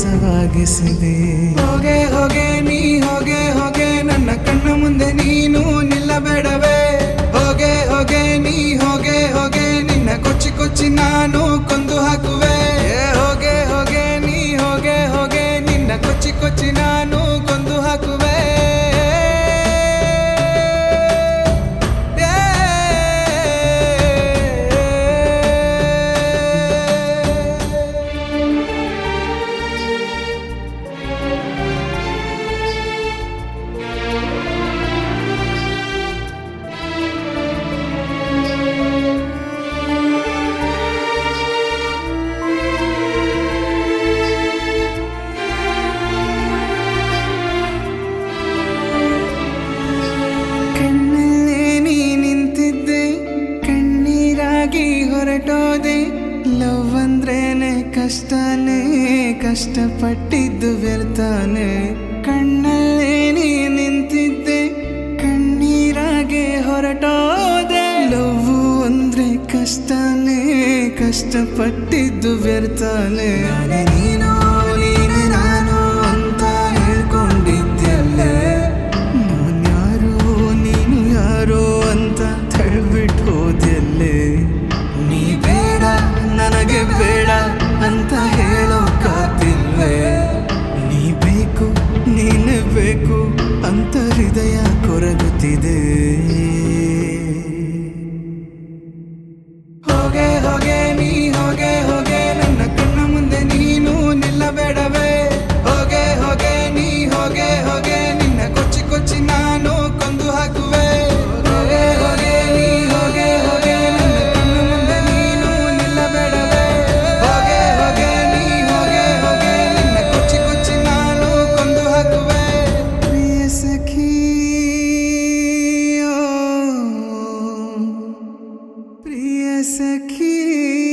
ಸಾಗಿಸಿದೆ. ಹೋಗೆ ಹೋಗೆ ನೀ ಹೋಗೆ ಹೋಗೆ ನನ್ನ ಕಣ್ಣ ಮುಂದೆ ನೀನು ನಿಲ್ಲಬೇಡವೇ. ಹೋಗೆ ಹೋಗೆ ನೀ ಹೋಗೆ ಹೋಗೆ ನಿನ್ನ ಕೊಚ್ಚಿ ಕೊಚ್ಚಿ ನಾನು ಕೊಂದು ಹಾಕುವೆ. ಹೋಗೆ ಹೋಗೆ ನೀ ಹೋಗೆ ಹೋಗೆ ನಿನ್ನ ಕೊಚ್ಚಿ ಕೊಚ್ಚಿ ನಾನು ಕೊಂದು ಹಾಕುವೆ. ಹೊರಟೋದೆ ಲವ್ ಅಂದ್ರೇನೆ ಕಷ್ಟನೇ, ಕಷ್ಟಪಟ್ಟಿದ್ದು ವ್ಯರ್ಥಾನೆ. ಕಣ್ಣಲ್ಲೇ ನೀ ನಿಂತಿದ್ದೆ ಕಣ್ಣೀರಾಗೆ ಹೊರಟೋದೆ. ಲವ್ ಅಂದ್ರೆ ಕಷ್ಟನೇ, ಕಷ್ಟಪಟ್ಟಿದ್ದು ವ್ಯರ್ಥಾನೆ. ನೀನು ನೀನು ನಾನು ಅಂತ ಹೇಳ್ಕೊಂಡಿದ್ದೆಲ್ಲೇ, ನಾನು ಯಾರೋ ನೀನು ಯಾರೋ ಅಂತ ತಳ್ಬಿಟ್ಟು ಹೋದೆಲ್ಲೇ. ನೀ ಬೇಡ ನನಗೆ ಬೇಡ ಅಂತ ಹೇಳೋಕ್ಕಾಗ್ತಿಲ್ವೇ. ನೀ ಬೇಕು ನೀನೇ ಬೇಕು ಅಂತ ಹೃದಯ ಕೊರಗುತ್ತಿದೆ. ಹೋಗೆ ಹೋಗೆ ನೀ ಹೋಗೆ ಹೋಗೆ ನನ್ನ ಕಣ್ಣ ಮುಂದೆ ನೀನು ನಿಲ್ಲಬೇಡವೇ. ಹೋಗೆ ಹೋಗೆ ನೀ ಹೋಗೆ ಹೋಗೆ ನಿನ್ನ ಕೊಚ್ಚಿ ಕೊಚ್ಚಿ ನಾನು ಕೊಂದು ಹಾಕುವೆ. ಹೋಗೆ ಹೋಗೆ ನೀ ಹೋಗೆ ಹೋಗೆ ನನ್ನ ಕಣ್ಣ ಮುಂದೆ ನೀನು ನಿಲ್ಲಬೇಡವೇ. ಹೋಗೆ ಹೋಗೆ ನೀ ಹೋಗೆ ಹೋಗೆ ನಿನ್ನ ಕೊಚ್ಚಿ ಕೊಚ್ಚಿ ನಾನು ಕೊಂದು ಹಾಕುವೆ. ಪ್ರಿಯ ಸಖಿ ಪ್ರಿಯ ಸಖಿ